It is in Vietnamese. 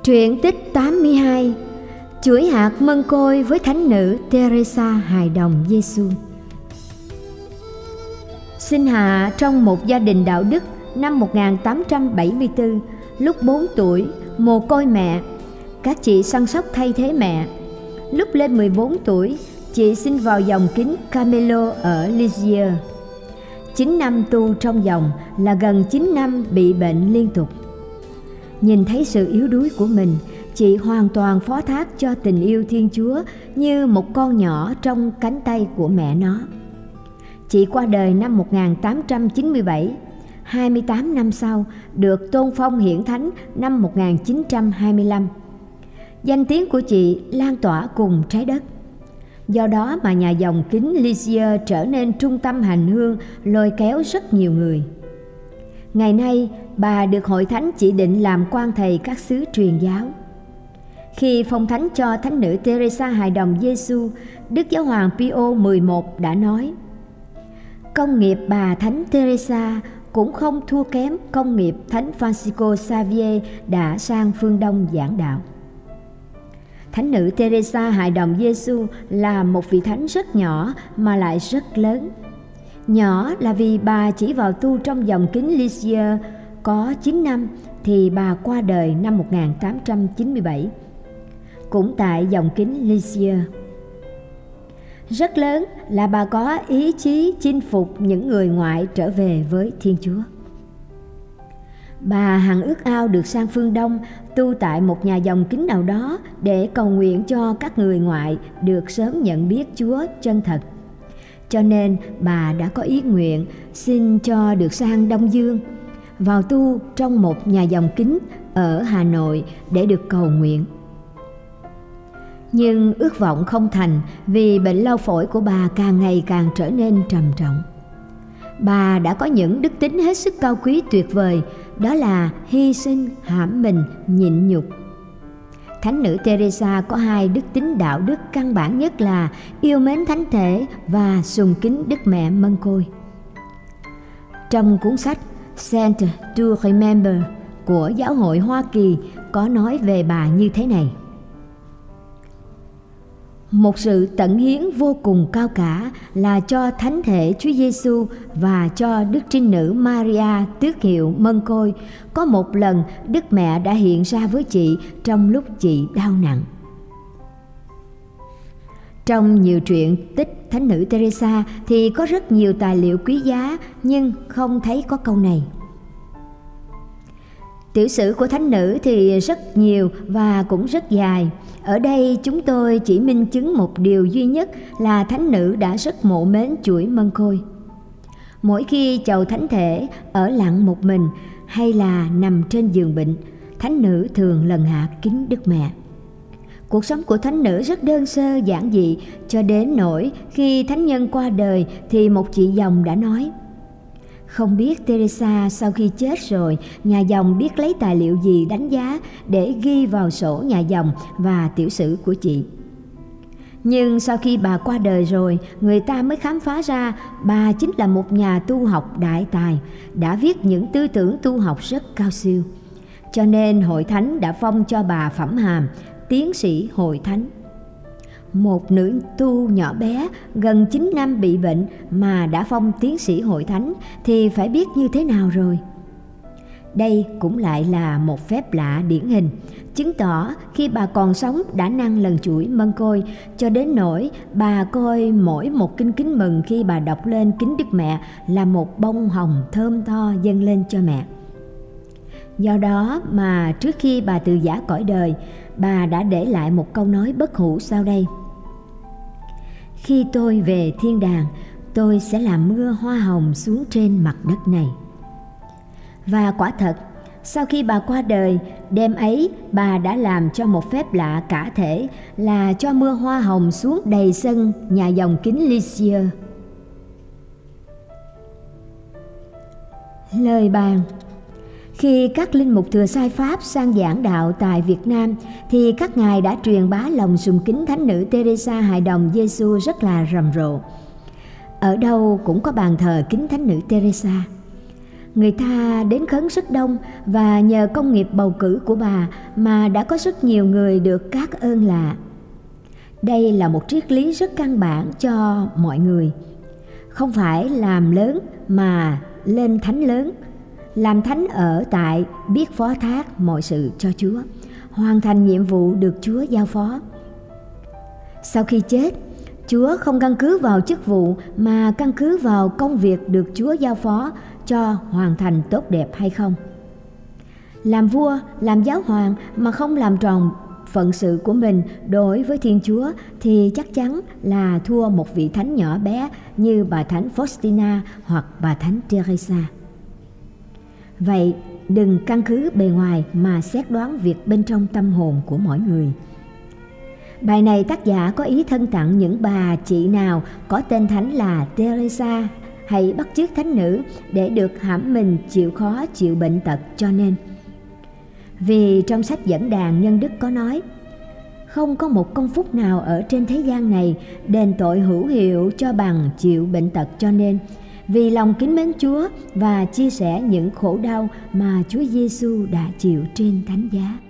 Truyện tích 82. Chuỗi hạt mân côi với thánh nữ Teresa hài đồng Giêsu. Sinh hạ trong một gia đình đạo đức năm 1874, lúc 4 tuổi, mồ côi mẹ. Các chị săn sóc thay thế mẹ. Lúc lên 14 tuổi, chị sinh vào dòng kính Carmelo ở Lisieux. 9 năm tu trong dòng là gần 9 năm bị bệnh liên tục. Nhìn thấy sự yếu đuối của mình, chị hoàn toàn phó thác cho tình yêu Thiên Chúa như một con nhỏ trong cánh tay của mẹ nó. Chị qua đời năm 1897, 28 năm sau được tôn phong hiển thánh năm 1925. Danh tiếng của chị lan tỏa cùng trái đất. Do đó mà nhà dòng kính Lisieux trở nên trung tâm hành hương, lôi kéo rất nhiều người. Ngày nay, bà được hội thánh chỉ định làm quan thầy các xứ truyền giáo. Khi phong thánh cho thánh nữ Teresa hài đồng Giêsu, Đức Giáo hoàng Pio XI đã nói: công nghiệp bà thánh Teresa cũng không thua kém công nghiệp thánh Francisco Xavier đã sang phương Đông giảng đạo. Thánh nữ Teresa hài đồng Giêsu là một vị thánh rất nhỏ mà lại rất lớn. Nhỏ là vì bà chỉ vào tu trong dòng kính Lisieux có 9 năm thì bà qua đời năm 1897, cũng tại dòng kính Lisieux. Rất lớn là bà có ý chí chinh phục những người ngoại trở về với Thiên Chúa. Bà hằng ước ao được sang phương Đông tu tại một nhà dòng kính nào đó để cầu nguyện cho các người ngoại được sớm nhận biết Chúa chân thật. Cho nên bà đã có ý nguyện xin cho được sang Đông Dương, vào tu trong một nhà dòng kính ở Hà Nội để được cầu nguyện. Nhưng ước vọng không thành vì bệnh lao phổi của bà càng ngày càng trở nên trầm trọng. Bà đã có những đức tính hết sức cao quý tuyệt vời, đó là hy sinh, hãm mình, nhịn nhục. Thánh nữ Teresa có hai đức tính đạo đức căn bản nhất là yêu mến thánh thể và sùng kính Đức Mẹ Mân Côi. Trong cuốn sách Saint to Remember của Giáo hội Hoa Kỳ có nói về bà như thế này: một sự tận hiến vô cùng cao cả là cho thánh thể Chúa Giêsu và cho Đức Trinh Nữ Maria tước hiệu Mân Côi. Có một lần Đức Mẹ đã hiện ra với chị trong lúc chị đau nặng. Trong nhiều truyện tích thánh nữ Teresa thì có rất nhiều tài liệu quý giá, nhưng không thấy có câu này. Tiểu sử của thánh nữ thì rất nhiều và cũng rất dài. Ở đây chúng tôi chỉ minh chứng một điều duy nhất là thánh nữ đã rất mộ mến chuỗi mân côi. Mỗi khi chầu thánh thể ở lặng một mình hay là nằm trên giường bệnh, thánh nữ thường lần hạ kính Đức Mẹ. Cuộc sống của thánh nữ rất đơn sơ giản dị, cho đến nỗi khi thánh nhân qua đời thì một chị dòng đã nói: không biết Teresa sau khi chết rồi, nhà dòng biết lấy tài liệu gì đánh giá để ghi vào sổ nhà dòng và tiểu sử của chị. Nhưng sau khi bà qua đời rồi, người ta mới khám phá ra bà chính là một nhà tu học đại tài, đã viết những tư tưởng tu học rất cao siêu. Cho nên hội thánh đã phong cho bà phẩm hàm tiến sĩ hội thánh. Một nữ tu nhỏ bé gần 9 năm bị bệnh mà đã phong tiến sĩ hội thánh thì phải biết như thế nào rồi. Đây cũng lại là một phép lạ điển hình, chứng tỏ khi bà còn sống đã năng lần chuỗi mân côi, cho đến nỗi bà coi mỗi một kinh kính mừng khi bà đọc lên kính Đức Mẹ là một bông hồng thơm tho dâng lên cho mẹ. Do đó mà trước khi bà từ giã cõi đời, bà đã để lại một câu nói bất hủ sau đây: khi tôi về thiên đàng, tôi sẽ làm mưa hoa hồng xuống trên mặt đất này. Và quả thật, sau khi bà qua đời, đêm ấy bà đã làm cho một phép lạ cả thể là cho mưa hoa hồng xuống đầy sân nhà dòng kính Lisieux. Lời bàn: khi các linh mục thừa sai Pháp sang giảng đạo tại Việt Nam thì các ngài đã truyền bá lòng sùng kính thánh nữ Teresa hài đồng Giêsu rất là rầm rộ. Ở đâu cũng có bàn thờ kính thánh nữ Teresa. Người ta đến khấn rất đông, và nhờ công nghiệp bầu cử của bà mà đã có rất nhiều người được các ơn lạ. Đây là một triết lý rất căn bản cho mọi người. Không phải làm lớn mà lên thánh lớn. Làm thánh ở tại biết phó thác mọi sự cho Chúa, hoàn thành nhiệm vụ được Chúa giao phó. Sau khi chết, Chúa không căn cứ vào chức vụ mà căn cứ vào công việc được Chúa giao phó cho hoàn thành tốt đẹp hay không. Làm vua, làm giáo hoàng mà không làm tròn phận sự của mình đối với Thiên Chúa thì chắc chắn là thua một vị thánh nhỏ bé như bà thánh Faustina hoặc bà thánh Teresa. Vậy đừng căn cứ bề ngoài mà xét đoán việc bên trong tâm hồn của mỗi người. Bài này tác giả có ý thân tặng những bà chị nào có tên thánh là Teresa hay bắt chước thánh nữ để được hãm mình chịu khó chịu bệnh tật cho nên. Vì trong sách Dẫn đàn Nhân Đức có nói: không có một công phúc nào ở trên thế gian này đền tội hữu hiệu cho bằng chịu bệnh tật cho nên, vì lòng kính mến Chúa và chia sẻ những khổ đau mà Chúa Giêsu đã chịu trên thánh giá.